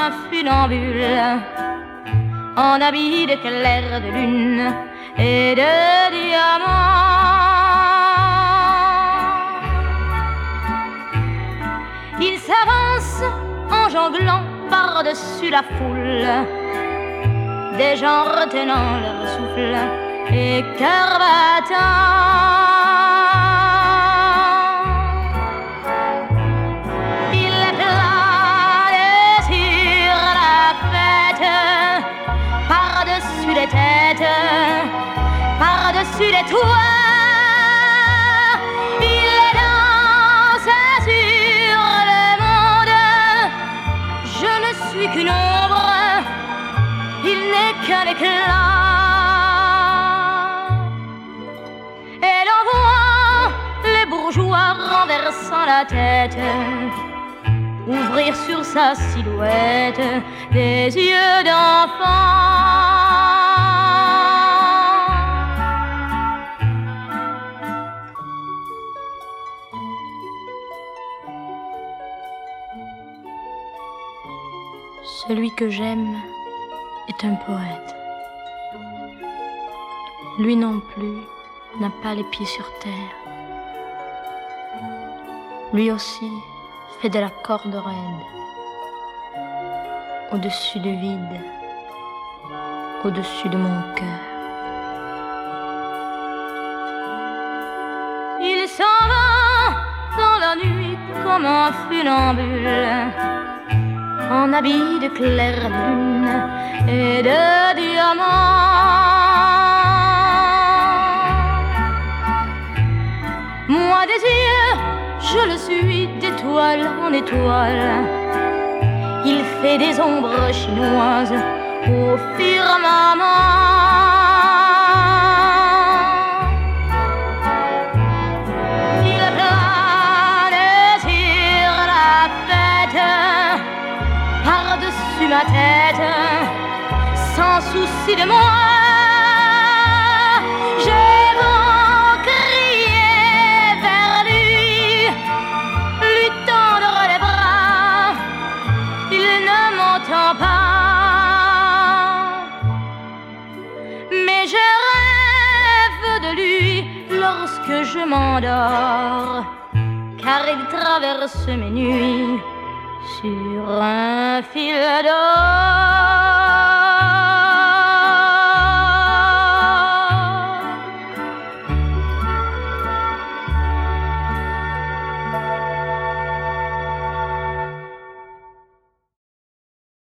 un funambule en habit de clair de lune et de diamants. Il s'avance en jonglant par-dessus la foule, des gens retenant leur souffle et cœur battant. Les têtes, par-dessus les toits, il danse sur le monde. Je ne suis qu'une ombre, il n'est qu'un éclat. Et l'on voit les bourgeois renversant la tête, ouvrir sur sa silhouette des yeux d'enfant. Celui que j'aime est un poète. Lui non plus n'a pas les pieds sur terre. Lui aussi fait de la corde raide, au-dessus du vide, au-dessus de mon cœur. Il s'en va dans la nuit comme un funambule, en habit de clair de lune et de diamants. Moi des yeux, je le suis d'étoile en étoile. Il fait des ombres chinoises au firmament. Il plane sur la fête, par-dessus ma tête, sans souci de moi. J'ai beau crier vers lui, lui tendre les bras, il ne m'entend pas. Mais je rêve de lui lorsque je m'endors, car il traverse mes nuits sur un fil d'or.